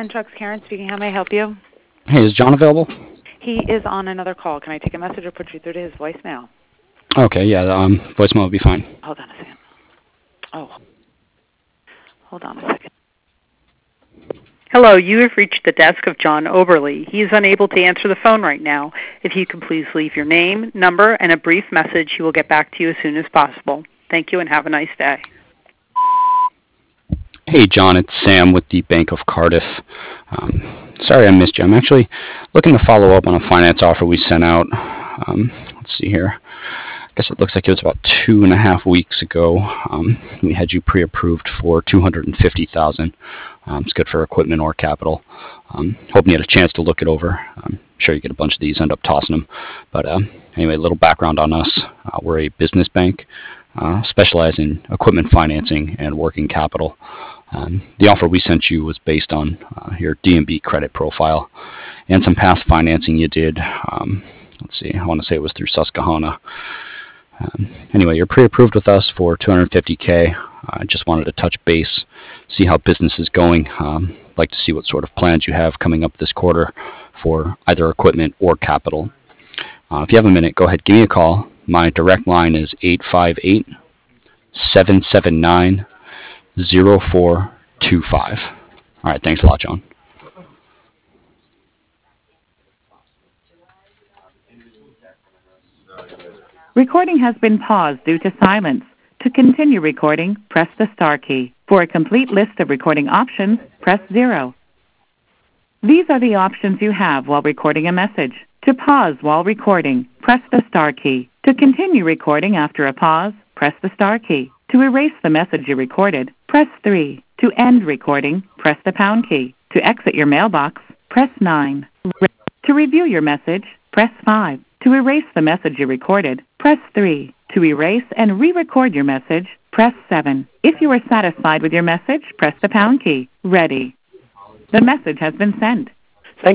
Penn Trucks, Karen speaking. How may I help you? Hey, is John available? He is on another call. Can I take a message or put you through to his voicemail? Okay, yeah, voicemail would be fine. Hold on a second. Oh, hold on a second. Hello, you have reached the desk of John Oberly. He is unable to answer the phone right now. If you could please leave your name, number, and a brief message, he will get back to you as soon as possible. Thank you and have a nice day. Hey, John, it's Sam with the Bank of Cardiff. Sorry I missed you. I'm actually looking to follow up on a finance offer we sent out. Let's see here. I guess it looks like it was about 2.5 weeks ago. We had you pre-approved for $250,000. It's good for equipment or capital. Hoping you had a chance to look it over. I'm sure you get a bunch of these, end up tossing them. But anyway, a little background on us. We're a business bank, specialize in equipment financing and working capital. The offer we sent you was based on your D&B credit profile and some past financing you did. Let's see, I want to say it was through Susquehanna. Anyway, you're pre-approved with us for $250K. I just wanted to touch base, see how business is going. Like to see what sort of plans you have coming up this quarter for either equipment or capital. If you have a minute, go ahead, give me a call. My direct line is 858-779-0425. All right, thanks a lot, John. Recording has been paused due to silence. To continue recording, press the star key. For a complete list of recording options, press 0. These are the options you have while recording a message. To pause while recording, press the star key. To continue recording after a pause, press the star key. To erase the message you recorded, press 3. To end recording, press the pound key. To exit your mailbox, press 9. To review your message, press 5. To erase the message you recorded, press 3. To erase and re-record your message, press 7. If you are satisfied with your message, press the pound key. Ready. The message has been sent.